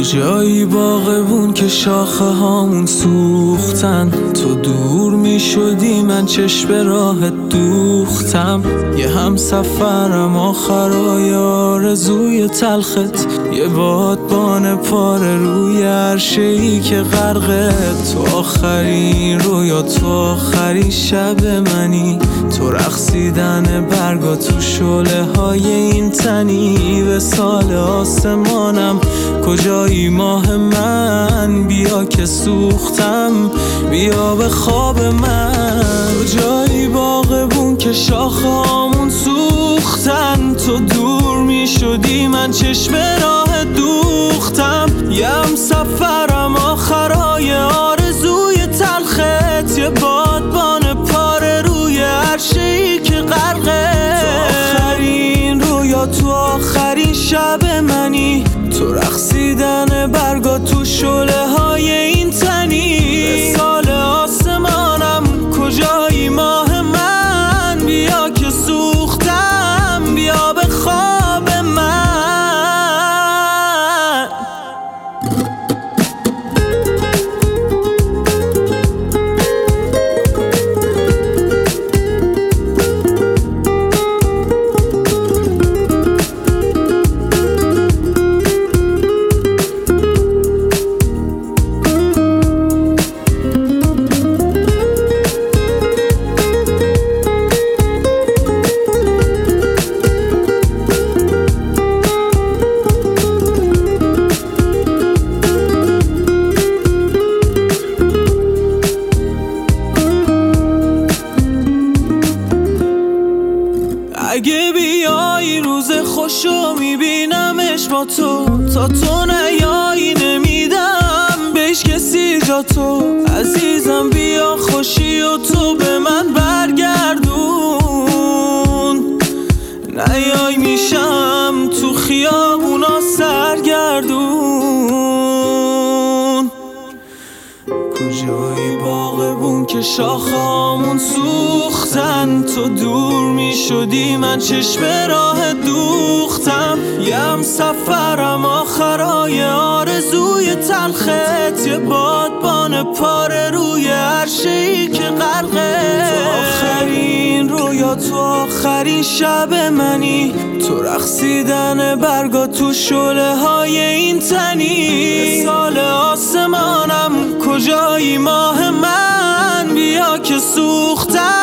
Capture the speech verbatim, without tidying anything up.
کجایی باغبون که شاخه هامون سوختن؟ تو دور می شدی من چشم راهت دوختم. یه هم سفرم آخرای آرزوی تلخت، یه بادبان پاره روی عرشه‌ای که غرقت. تو آخرین رویا، تو آخرین شب منی، تو رقصیدن برگا تو شعله های این تنی. به سال آسمانم کجایی ماه من؟ بیا که سوختم، بیا به خواب من. کجایی باغبون که شاخه‌هامون سوختن؟ تو دور می شدی من چشم راه دوختم. یم سفرم آخرای آرزوی تلخت، یه بادبان پاره روی عرشه‌ای که غرقت. تو آخرین رویا، تو آخرین شب منی، تو رقصیدن برگا تو شعله های این تنی. به سال آسمانم کجایی ماه من؟ بیا که سوختم، بیا به خواب من. اگه بیایی روز خوشو میبینمش با تو، تا تو نیایی نمیدم بهش کسی جا تو. عزیزم بیا خوشی و تو به من برگردون، نیای میشم تو خیابونا سرگردون. کجایی باغبون که شاخه‌هامون سوختن؟ تو دور می شدی من چشم راه دوختم. یم سفرم آخرای آرزوی تلخت، یه بادبان پاره روی عرشه‌ای که غرقت. تو آخرین رویا، تو آخرین شب منی، تو رقصیدن برگا تو شعله های این تنی. به سال آسمانم کجایی ماه من؟ بیا که سوختم،